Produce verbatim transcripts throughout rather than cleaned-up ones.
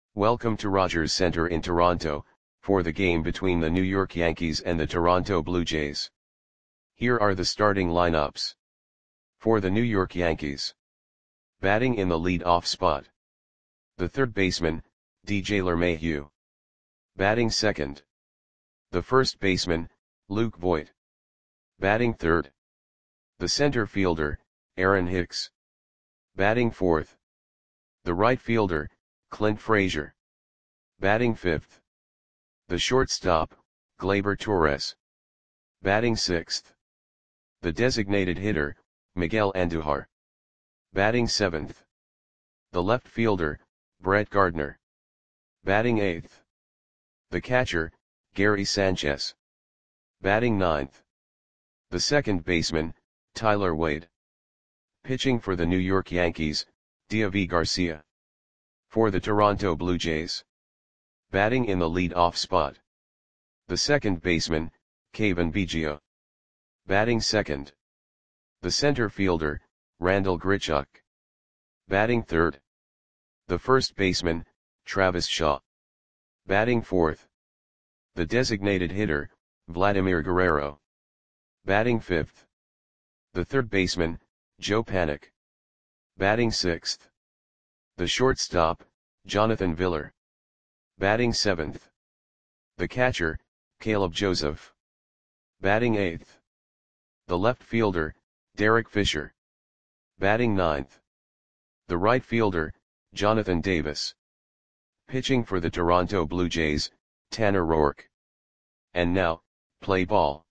Welcome to Rogers Center in Toronto, for the game between the New York Yankees and the Toronto Blue Jays. Here are the starting lineups. For the New York Yankees. Batting in the lead-off spot. The third baseman, D J LeMahieu. Batting second. The first baseman, Luke Voit. Batting third. The center fielder, Aaron Hicks. Batting fourth. The right fielder, Clint Frazier. Batting fifth. The shortstop, Gleyber Torres. Batting sixth. The designated hitter, Miguel Andujar. Batting seventh. The left fielder, Brett Gardner. Batting eighth. The catcher, Gary Sanchez. Batting ninth. The second baseman, Tyler Wade. Pitching for the New York Yankees, Deivi Garcia. For the Toronto Blue Jays. Batting in the lead-off spot. The second baseman, Cavan Biggio. Batting second. The center fielder, Randal Grichuk. Batting third. The first baseman, Travis Shaw. Batting fourth. The designated hitter, Vladimir Guerrero. Batting fifth. The third baseman, Joe Panik. Batting sixth. The shortstop, Jonathan Villar. Batting seventh. The catcher, Caleb Joseph. Batting eighth. The left fielder, Derek Fisher. Batting ninth. The right fielder, Jonathan Davis. Pitching for the Toronto Blue Jays, Tanner Roark. And now, play ball.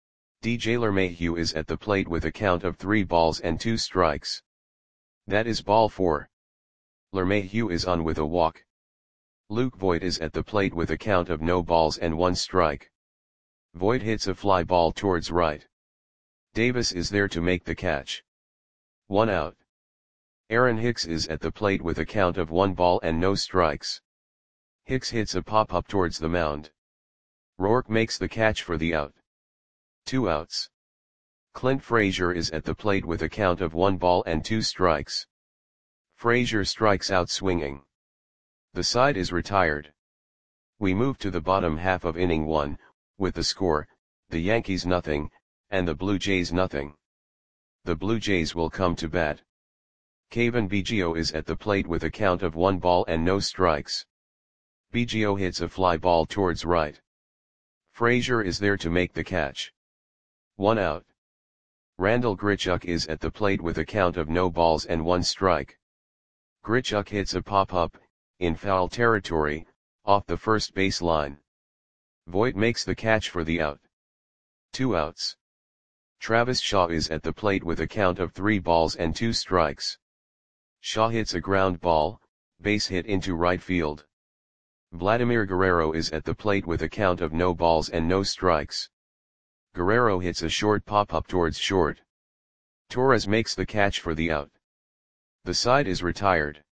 D J LeMahieu is at the plate with a count of three balls and two strikes. That is ball four. LeMahieu is on with a walk. Luke Voit is at the plate with a count of no balls and one strike. Voit hits a fly ball towards right. Davis is there to make the catch. One out. Aaron Hicks is at the plate with a count of one ball and no strikes. Hicks hits a pop-up towards the mound. Roark makes the catch for the out. Two outs. Clint Frazier is at the plate with a count of one ball and two strikes. Frazier strikes out swinging. The side is retired. We move to the bottom half of inning one, with the score, the Yankees nothing, and the Blue Jays nothing. The Blue Jays will come to bat. Cavan Biggio is at the plate with a count of one ball and no strikes. Biggio hits a fly ball towards right. Frazier is there to make the catch. One out. Randal Grichuk is at the plate with a count of no balls and one strike. Grichuk hits a pop-up, in foul territory, off the first base line. Voit makes the catch for the out. Two outs. Travis Shaw is at the plate with a count of three balls and two strikes. Shaw hits a ground ball, base hit into right field. Vladimir Guerrero is at the plate with a count of no balls and no strikes. Guerrero hits a short pop-up towards short. Torres makes the catch for the out. The side is retired.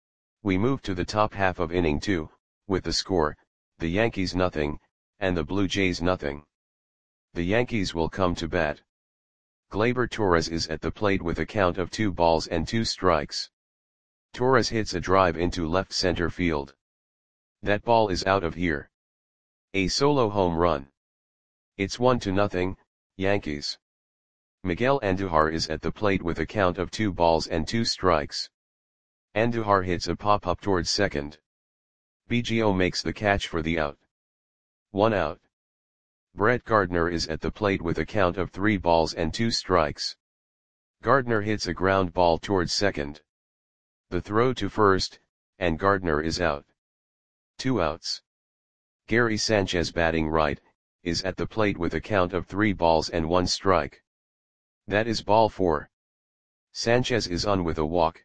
We move to the top half of inning two, with the score, the Yankees nothing, and the Blue Jays nothing. The Yankees will come to bat. Gleyber Torres is at the plate with a count of two balls and two strikes. Torres hits a drive into left center field. That ball is out of here. A solo home run. It's one to nothing, Yankees. Miguel Andujar is at the plate with a count of two balls and two strikes. Andujar hits a pop-up towards second. Biggio makes the catch for the out. One out. Brett Gardner is at the plate with a count of three balls and two strikes. Gardner hits a ground ball towards second. The throw to first, and Gardner is out. Two outs. Gary Sanchez batting right, is at the plate with a count of three balls and one strike. That is ball four. Sanchez is on with a walk.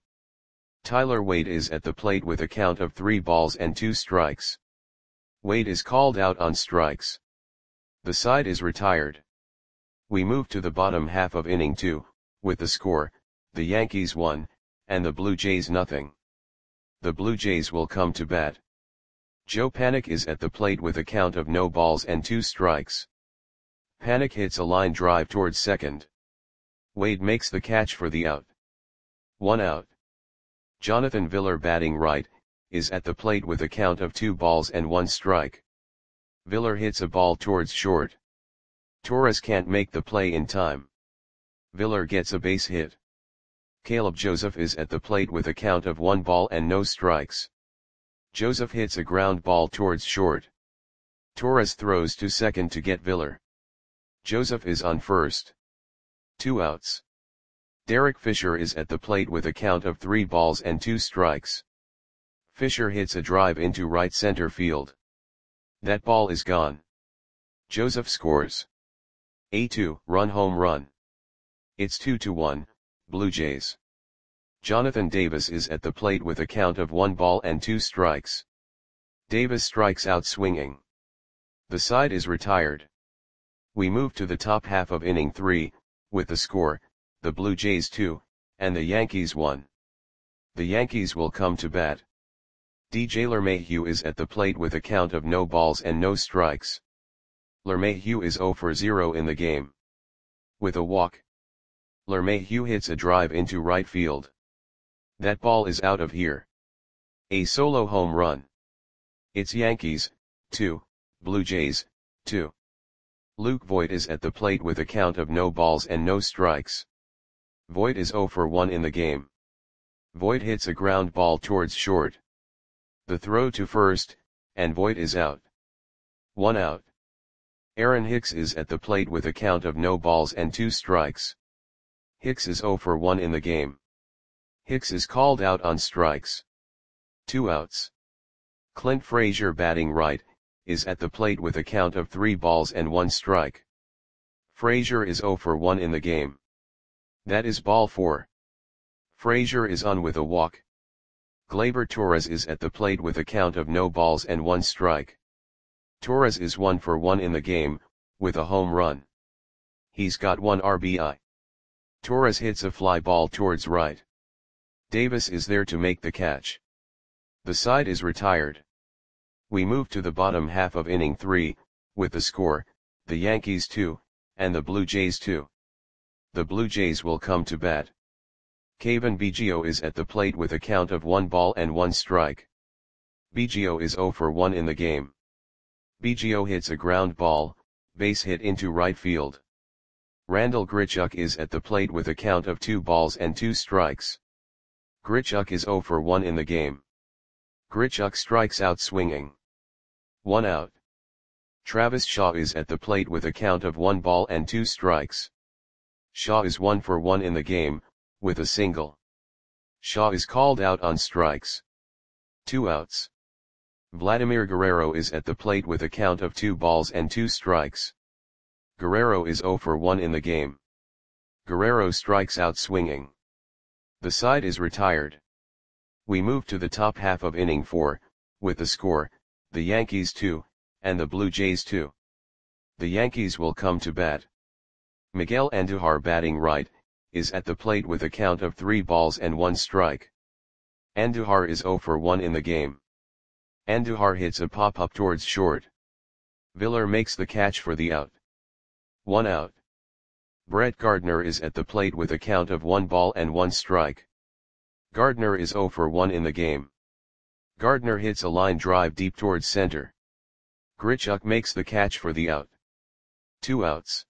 Tyler Wade is at the plate with a count of three balls and two strikes. Wade is called out on strikes. The side is retired. We move to the bottom half of inning two, with the score, the Yankees one, and the Blue Jays nothing. The Blue Jays will come to bat. Joe Panik is at the plate with a count of no balls and two strikes. Panik hits a line drive towards second. Wade makes the catch for the out. One out. Jonathan Villar batting right, is at the plate with a count of two balls and one strike. Villar hits a ball towards short. Torres can't make the play in time. Villar gets a base hit. Caleb Joseph is at the plate with a count of one ball and no strikes. Joseph hits a ground ball towards short. Torres throws to second to get Villar. Joseph is on first. Two outs. Derek Fisher is at the plate with a count of three balls and two strikes. Fisher hits a drive into right center field. That ball is gone. Joseph scores a two-run home run. It's two to one, Blue Jays. Jonathan Davis is at the plate with a count of one ball and two strikes. Davis strikes out swinging. The side is retired. We move to the top half of inning three, with the score, the Blue Jays two, and the Yankees one. The Yankees will come to bat. D J LeMahieu is at the plate with a count of no balls and no strikes. LeMahieu is zero for zero in the game. With a walk, LeMahieu hits a drive into right field. That ball is out of here. A solo home run. It's Yankees, two, Blue Jays, two. Luke Voit is at the plate with a count of no balls and no strikes. Voit is zero for one in the game. Voit hits a ground ball towards short. The throw to first, and Voit is out. One out. Aaron Hicks is at the plate with a count of no balls and two strikes. Hicks is zero for one in the game. Hicks is called out on strikes. Two outs. Clint Frazier, batting right, is at the plate with a count of three balls and one strike. Frazier is zero for one in the game. That is ball four. Frazier is on with a walk. Gleyber Torres is at the plate with a count of no balls and one strike. Torres is one for one in the game, with a home run. He's got one R B I. Torres hits a fly ball towards right. Davis is there to make the catch. The side is retired. We move to the bottom half of inning three, with the score, the Yankees two, and the Blue Jays two. The Blue Jays will come to bat. Cavan Biggio is at the plate with a count of one ball and one strike. Biggio is zero for one in the game. Biggio hits a ground ball, base hit into right field. Randal Grichuk is at the plate with a count of two balls and two strikes. Grichuk is zero for one in the game. Grichuk strikes out swinging. One out. Travis Shaw is at the plate with a count of one ball and two strikes. Shaw is one for one in the game, with a single. Shaw is called out on strikes. Two outs. Vladimir Guerrero is at the plate with a count of two balls and two strikes. Guerrero is zero for one in the game. Guerrero strikes out swinging. The side is retired. We move to the top half of inning four, with the score, the Yankees two, and the Blue Jays two. The Yankees will come to bat. Miguel Andujar, batting right, is at the plate with a count of three balls and one strike. Andujar is zero for one in the game. Andujar hits a pop-up towards short. Villar makes the catch for the out. One out. Brett Gardner is at the plate with a count of one ball and one strike. Gardner is zero for one in the game. Gardner hits a line drive deep towards center. Grichuk makes the catch for the out. Two outs.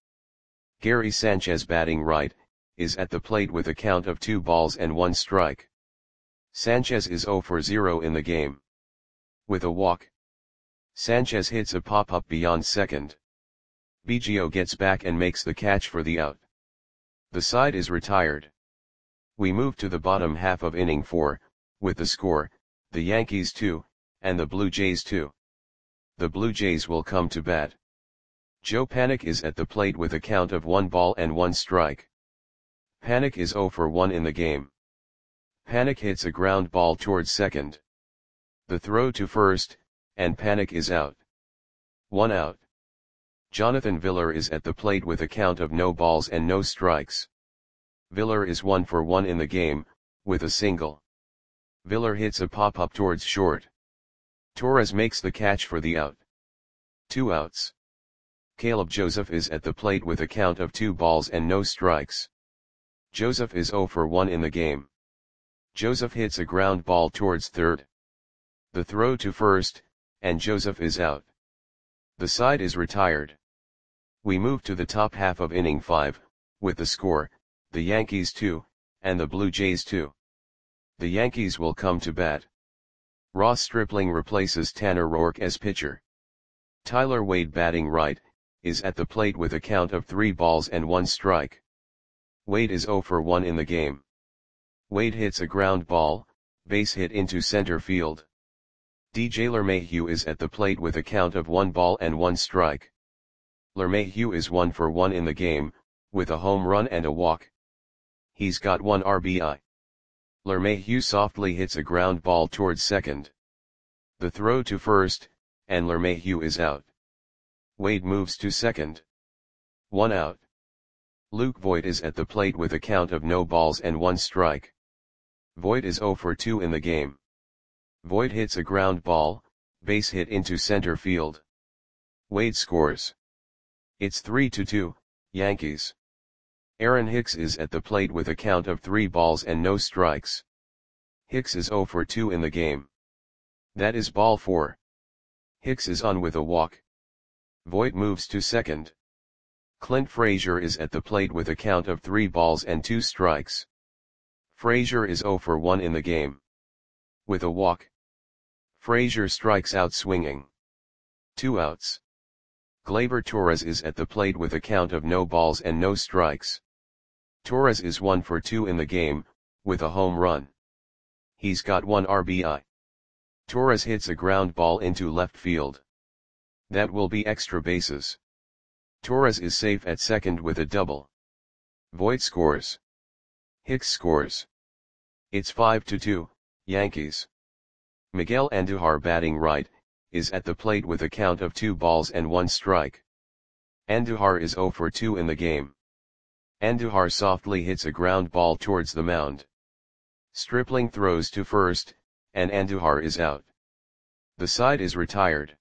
Gary Sanchez, batting right, is at the plate with a count of two balls and one strike. Sanchez is zero for zero in the game. With a walk, Sanchez hits a pop-up beyond second. Biggio gets back and makes the catch for the out. The side is retired. We move to the bottom half of inning four, with the score, the Yankees two, and the Blue Jays two. The Blue Jays will come to bat. Joe Panik is at the plate with a count of one ball and one strike. Panik is zero for one in the game. Panik hits a ground ball towards second. The throw to first, and Panik is out. One out. Jonathan Villar is at the plate with a count of no balls and no strikes. Villar is one for one in the game, with a single. Villar hits a pop-up towards short. Torres makes the catch for the out. Two outs. Caleb Joseph is at the plate with a count of two balls and no strikes. Joseph is zero for one in the game. Joseph hits a ground ball towards third. The throw to first, and Joseph is out. The side is retired. We move to the top half of inning five, with the score, the Yankees two, and the Blue Jays two. The Yankees will come to bat. Ross Stripling replaces Tanner Roark as pitcher. Tyler Wade, batting right, is at the plate with a count of three balls and one strike. Wade is zero for one in the game. Wade hits a ground ball, base hit into center field. D J LeMahieu is at the plate with a count of one ball and one strike. LeMahieu is one for one in the game, with a home run and a walk. He's got one R B I. LeMahieu softly hits a ground ball towards second. The throw to first, and LeMahieu is out. Wade moves to second. One out. Luke Voit is at the plate with a count of no balls and one strike. Voit is zero for two in the game. Voit hits a ground ball, base hit into center field. Wade scores. It's three to two, Yankees. Aaron Hicks is at the plate with a count of three balls and no strikes. Hicks is zero for two in the game. That is ball four. Hicks is on with a walk. Voit moves to second. Clint Frazier is at the plate with a count of three balls and two strikes. Frazier is zero for one in the game. With a walk. Frazier strikes out swinging. Two outs. Gleyber Torres is at the plate with a count of no balls and no strikes. Torres is one for two in the game, with a home run. He's got one R B I. Torres hits a ground ball into left field. That will be extra bases. Torres is safe at second with a double. Voit scores. Hicks scores. It's five to two, Yankees. Miguel Andujar, batting right, is at the plate with a count of two balls and one strike. Andujar is zero for two in the game. Andujar softly hits a ground ball towards the mound. Stripling throws to first, and Andujar is out. The side is retired.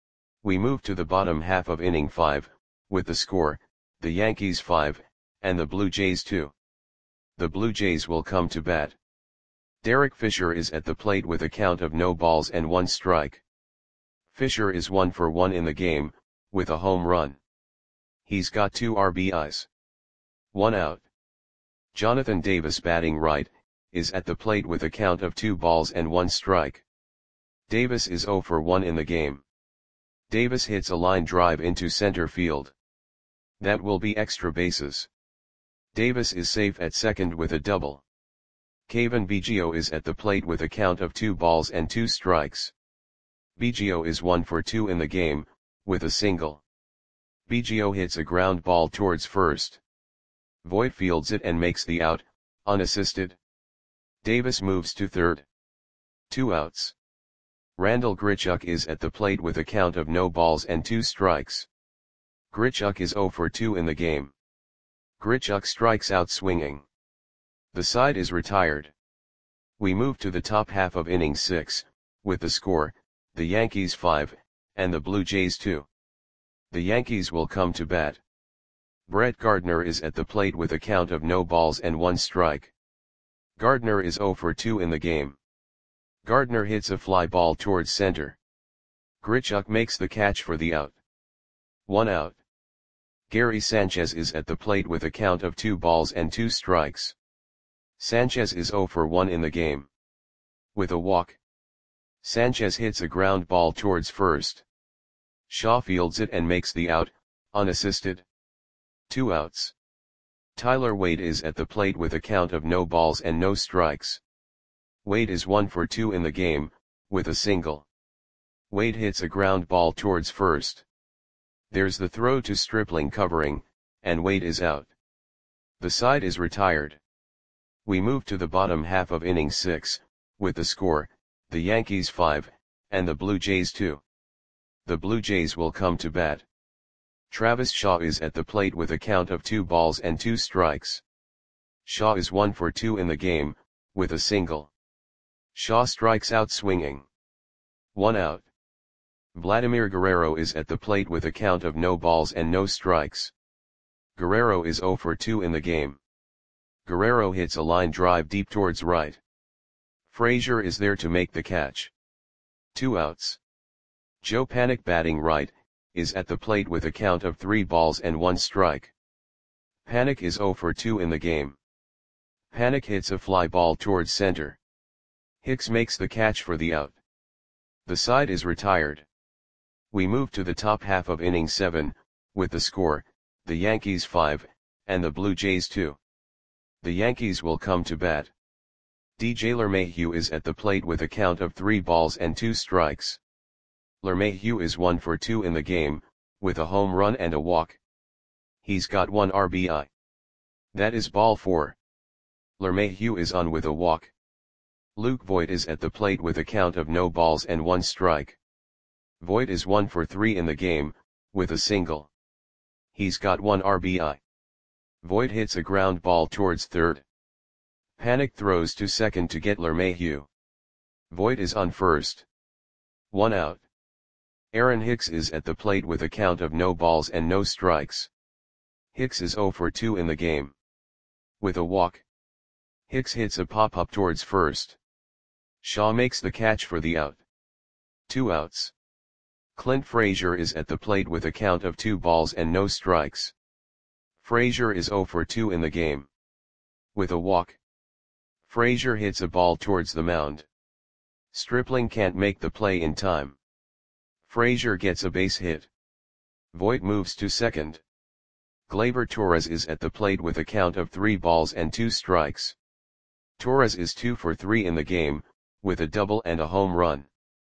We move to the bottom half of inning five, with the score, the Yankees five, and the Blue Jays two. The Blue Jays will come to bat. Derek Fisher is at the plate with a count of no balls and one strike. Fisher is one for one in the game, with a home run. He's got two R B Is. One out. Jonathan Davis, batting right, is at the plate with a count of two balls and one strike. Davis is zero for one in the game. Davis hits a line drive into center field. That will be extra bases. Davis is safe at second with a double. Cavan Biggio is at the plate with a count of two balls and two strikes. Biggio is one for two in the game, with a single. Biggio hits a ground ball towards first. Voit fields it and makes the out, unassisted. Davis moves to third. Two outs. Randal Grichuk is at the plate with a count of no balls and two strikes. Grichuk is zero for two in the game. Grichuk strikes out swinging. The side is retired. We move to the top half of inning six, with the score, the Yankees five, and the Blue Jays two. The Yankees will come to bat. Brett Gardner is at the plate with a count of no balls and one strike. Gardner is zero for two in the game. Gardner hits a fly ball towards center. Grichuk makes the catch for the out. One out. Gary Sanchez is at the plate with a count of two balls and two strikes. Sanchez is zero for one in the game. With a walk. Sanchez hits a ground ball towards first. Shaw fields it and makes the out, unassisted. Two outs. Tyler Wade is at the plate with a count of no balls and no strikes. Wade is one for two in the game, with a single. Wade hits a ground ball towards first. There's the throw to Stripling covering, and Wade is out. The side is retired. We move to the bottom half of inning six, with the score, the Yankees five, and the Blue Jays two. The Blue Jays will come to bat. Travis Shaw is at the plate with a count of two balls and two strikes. Shaw is one for two in the game, with a single. Shaw strikes out swinging. One out. Vladimir Guerrero is at the plate with a count of no balls and no strikes. Guerrero is zero for two in the game. Guerrero hits a line drive deep towards right. Frazier is there to make the catch. Two outs. Joe Panik, batting right, is at the plate with a count of three balls and one strike. Panik is oh for two in the game. Panik hits a fly ball towards center. Hicks makes the catch for the out. The side is retired. We move to the top half of inning seven, with the score, the Yankees five, and the Blue Jays two. The Yankees will come to bat. D J LeMahieu is at the plate with a count of three balls and two strikes. LeMahieu is one for two in the game, with a home run and a walk. He's got one R B I. That is ball four. LeMahieu is on with a walk. Luke Voit is at the plate with a count of no balls and one strike. Voit is one for three in the game, with a single. He's got one R B I. Voit hits a ground ball towards third. Panik throws to second to get LeMahieu. Voit is on first. One out. Aaron Hicks is at the plate with a count of no balls and no strikes. Hicks is oh for two in the game. With a walk. Hicks hits a pop-up towards first. Shaw makes the catch for the out. Two outs. Clint Frazier is at the plate with a count of two balls and no strikes. Frazier is oh for two in the game. With a walk. Frazier hits a ball towards the mound. Stripling can't make the play in time. Frazier gets a base hit. Voit moves to second. Gleyber Torres is at the plate with a count of three balls and two strikes. Torres is two for three in the game, with a double and a home run.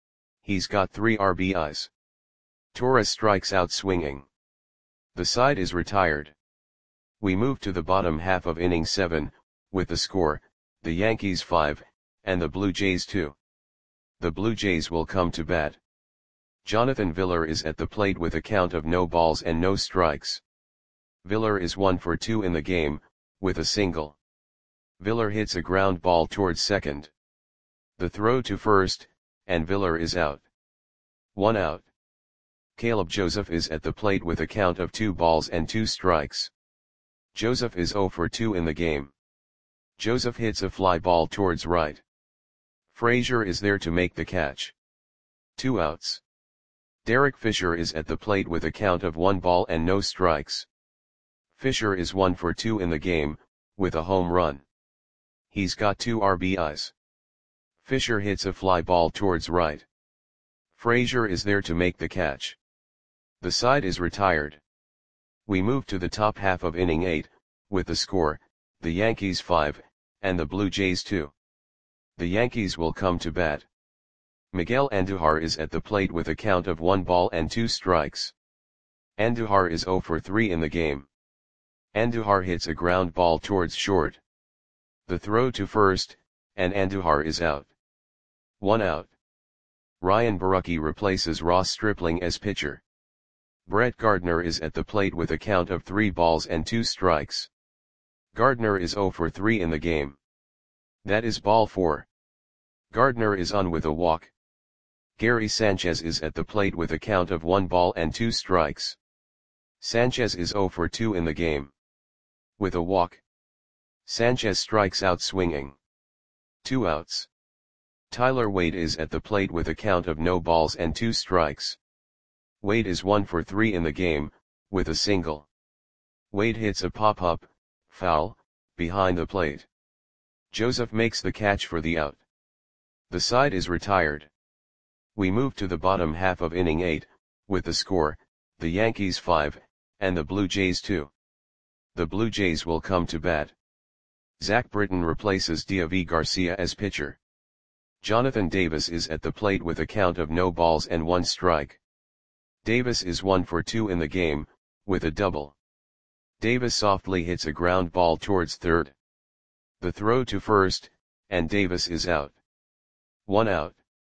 He's got three R B Is. Torres strikes out swinging. The side is retired. We move to the bottom half of inning seven, with the score, the Yankees five, and the Blue Jays two. The Blue Jays will come to bat. Jonathan Villar is at the plate with a count of no balls and no strikes. Villar is one for two in the game, with a single. Villar hits a ground ball towards second. The throw to first, and Villar is out. One out. Caleb Joseph is at the plate with a count of two balls and two strikes. Joseph is oh for two in the game. Joseph hits a fly ball towards right. Frazier is there to make the catch. Two outs. Derek Fisher is at the plate with a count of one ball and no strikes. Fisher is one for two in the game, with a home run. He's got two R B Is. Fisher hits a fly ball towards right. Frazier is there to make the catch. The side is retired. We move to the top half of inning eight, with the score, the Yankees five, and the Blue Jays two. The Yankees will come to bat. Miguel Andujar is at the plate with a count of one ball and two strikes. Andujar is oh for three in the game. Andujar hits a ground ball towards short. The throw to first, and Andujar is out. One out. Ryan Borucki replaces Ross Stripling as pitcher. Brett Gardner is at the plate with a count of three balls and two strikes. Gardner is oh for three in the game. That is ball four. Gardner is on with a walk. Gary Sanchez is at the plate with a count of one ball and two strikes. Sanchez is oh for two in the game. With a walk. Sanchez strikes out swinging. Two outs. Tyler Wade is at the plate with a count of no balls and two strikes. Wade is one for three in the game, with a single. Wade hits a pop-up, foul, behind the plate. Joseph makes the catch for the out. The side is retired. We move to the bottom half of inning eight, with the score, the Yankees five, and the Blue Jays two. The Blue Jays will come to bat. Zach Britton replaces Deivi Garcia as pitcher. Jonathan Davis is at the plate with a count of no balls and one strike. Davis is one for two in the game, with a double. Davis softly hits a ground ball towards third. The throw to first, and Davis is out. One out.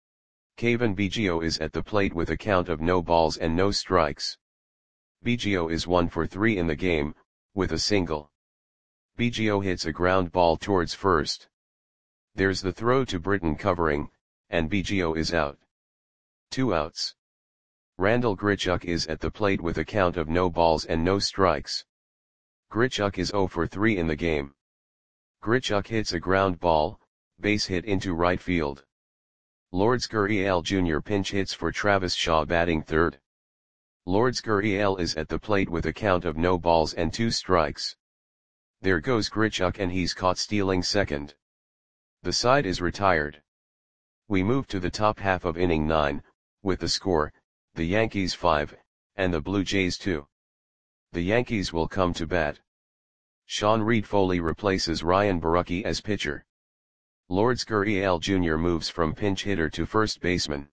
Kevin Biggio is at the plate with a count of no balls and no strikes. Biggio is one for three in the game, with a single. Biggio hits a ground ball towards first. There's the throw to Britton covering, and Biggio is out. Two outs. Randal Grichuk is at the plate with a count of no balls and no strikes. Grichuk is oh for three in the game. Grichuk hits a ground ball, base hit into right field. Lourdes Gurriel Junior pinch hits for Travis Shaw batting third. Lourdes Gurriel is at the plate with a count of no balls and two strikes. There goes Grichuk and he's caught stealing second. The side is retired. We move to the top half of inning nine, with the score, the Yankees five, and the Blue Jays two. The Yankees will come to bat. Sean Reed Foley replaces Ryan Borucki as pitcher. Lourdes Gurriel Junior moves from pinch hitter to first baseman.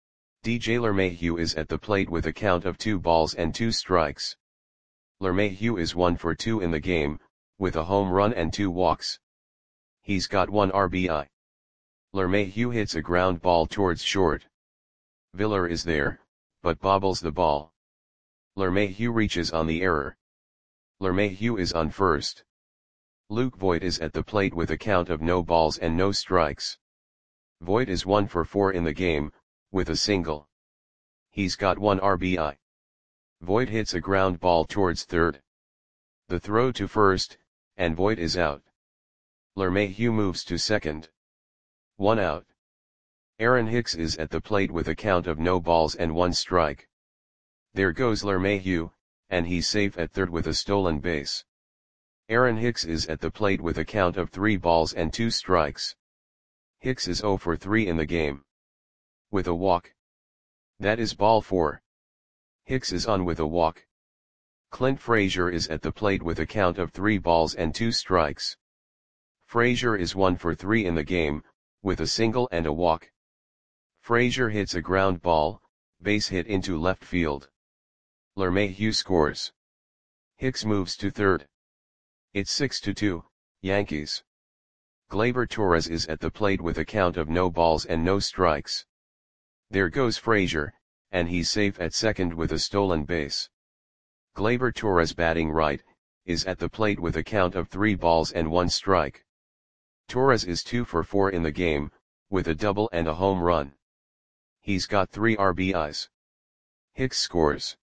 D J LeMahieu is at the plate with a count of two balls and two strikes. LeMahieu is one for two in the game, with a home run and two walks. He's got one R B I. LeMahieu hits a ground ball towards short. Villar is there, but bobbles the ball. LeMahieu reaches on the error. LeMahieu is on first. Luke Voit is at the plate with a count of no balls and no strikes. Voit is one for four in the game, with a single. He's got one R B I. Voit hits a ground ball towards third. The throw to first, and Voit is out. LeMahieu moves to second. One out. Aaron Hicks is at the plate with a count of no balls and one strike. There goes LeMahieu, and he's safe at third with a stolen base. Aaron Hicks is at the plate with a count of three balls and two strikes. Hicks is zero for three in the game. With a walk. That is ball four. Hicks is on with a walk. Clint Frazier is at the plate with a count of three balls and two strikes. Frazier is one for three in the game, with a single and a walk. Frazier hits a ground ball, base hit into left field. LeMahieu scores. Hicks moves to third. It's six to two, Yankees. Gleyber Torres is at the plate with a count of no balls and no strikes. There goes Frazier, and he's safe at second with a stolen base. Gleyber Torres batting right, is at the plate with a count of three balls and one strike. Torres is two for four in the game, with a double and a home run. He's got three R B Is. Hicks scores.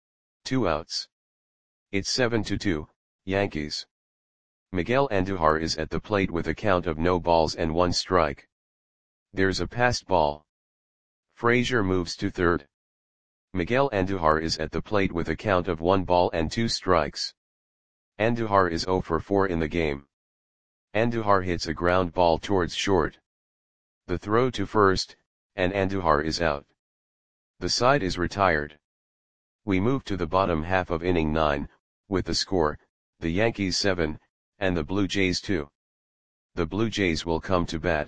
Two outs. It's seven to two, Yankees. Miguel Andujar is at the plate with a count of no balls and one strike. There's a passed ball. Frazier moves to third. Miguel Andujar is at the plate with a count of one ball and two strikes. Andujar is zero for four in the game. Andujar hits a ground ball towards short. The throw to first, and Andujar is out. The side is retired. We move to the bottom half of inning nine, with the score, the Yankees seven, and the Blue Jays two. The Blue Jays will come to bat.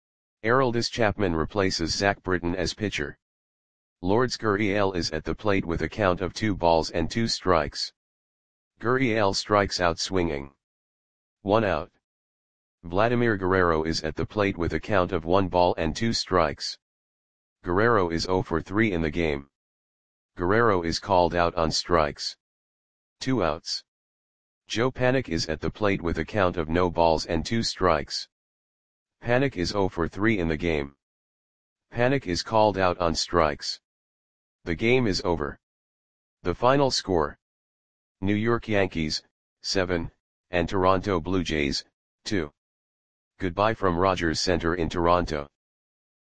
Aroldis Chapman replaces Zach Britton as pitcher. Lourdes Gurriel is at the plate with a count of two balls and two strikes. Gurriel strikes out swinging. One out. Vladimir Guerrero is at the plate with a count of one ball and two strikes. Guerrero is zero for three in the game. Guerrero is called out on strikes. Two outs. Joe Panik is at the plate with a count of no balls and two strikes. Panik is zero for three in the game. Panik is called out on strikes. The game is over. The final score: New York Yankees, seven, and Toronto Blue Jays, two. Goodbye from Rogers Center in Toronto.